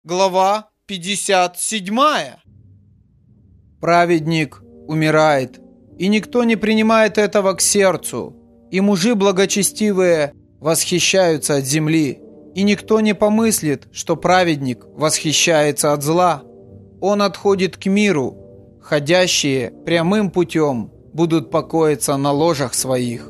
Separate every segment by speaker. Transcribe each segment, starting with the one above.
Speaker 1: Глава 57. Праведник умирает, и никто не принимает этого к сердцу, и мужи благочестивые восхищаются от земли, и никто не помыслит, что праведник восхищается от зла. Он отходит к миру, ходящие прямым путем будут покоиться на ложах своих.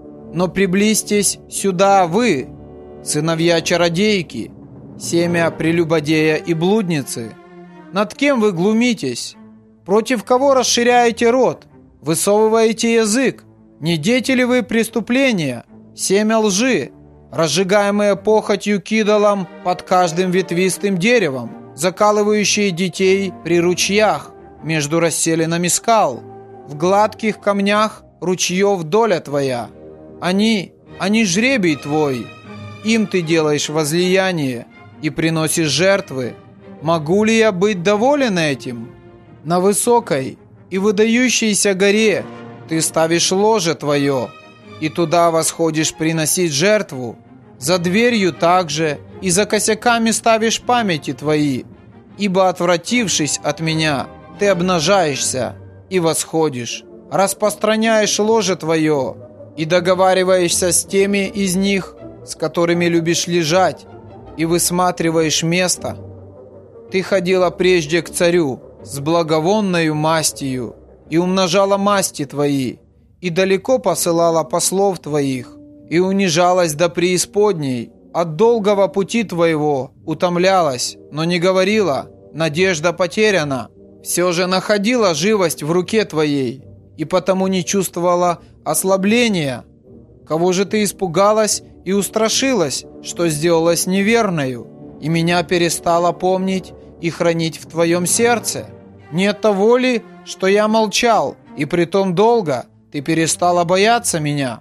Speaker 1: Но приблизьтесь сюда вы, сыновья чародейки, семя прелюбодея и блудницы. Над кем вы глумитесь? Против кого расширяете рот? Высовываете язык? Не дети ли вы преступления? Семя лжи, разжигаемые похотью к идолам под каждым ветвистым деревом, закалывающие детей при ручьях, между расселинами скал, в гладких камнях ручьев доля твоя. Они жребий твой, им ты делаешь возлияние и приносишь жертвы. Могу ли я быть доволен этим? На высокой и выдающейся горе ты ставишь ложе твое, и туда восходишь приносить жертву. За дверью также и за косяками ставишь памяти твои, ибо, отвратившись от меня, ты обнажаешься и восходишь, распространяешь ложе твое и договариваешься с теми из них, с которыми любишь лежать, и высматриваешь место. Ты ходила прежде к царю с благовонною мастью и умножала масти твои, и далеко посылала послов твоих, и унижалась до преисподней, от долгого пути твоего утомлялась, но не говорила: надежда потеряна. Все же находила живость в руке твоей, и потому не чувствовала ослабления. Кого же ты испугалась и устрашилась, что сделалась неверною, и меня перестала помнить и хранить в твоем сердце? Нет того ли, что я молчал, и притом долго ты перестала бояться меня?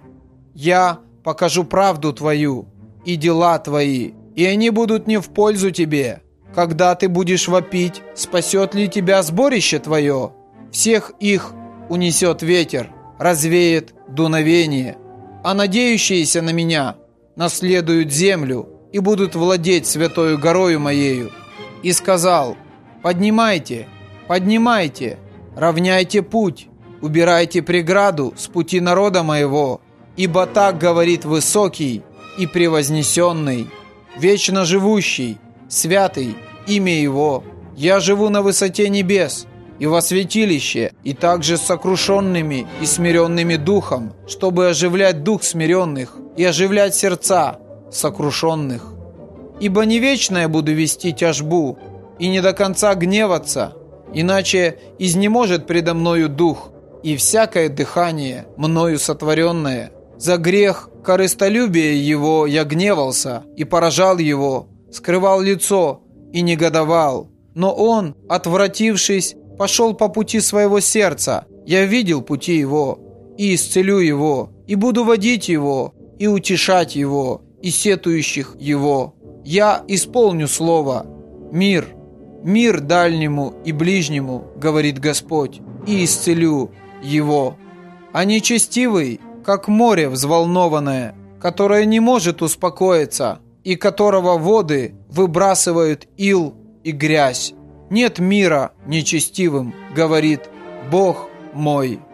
Speaker 1: Я покажу правду твою и дела твои, и они будут не в пользу тебе. Когда ты будешь вопить, спасет ли тебя сборище твое? Всех их унесет ветер, развеет дуновение, а надеющиеся на меня наследуют землю и будут владеть святою горою моею. И сказал: поднимайте, поднимайте, равняйте путь, убирайте преграду с пути народа моего, ибо так говорит высокий и превознесенный, вечно живущий, святый имя его. Я живу на высоте небес и во святилище, и также с сокрушенными и смиренными духом, чтобы оживлять дух смиренных и оживлять сердца сокрушенных. Ибо не вечно я буду вести тяжбу и не до конца гневаться, иначе изнеможет предо мною дух и всякое дыхание мною сотворенное. За грех корыстолюбия его я гневался и поражал его, скрывал лицо и негодовал. Но он, отвратившись, пошел по пути своего сердца. Я видел пути его, и исцелю его, и буду водить его, и утешать его, и сетующих его. Я исполню слово. Мир, мир дальнему и ближнему, говорит Господь, и исцелю его. А нечестивый, как море взволнованное, которое не может успокоиться, и которого воды выбрасывают ил и грязь. Нет мира нечестивым, говорит Бог мой.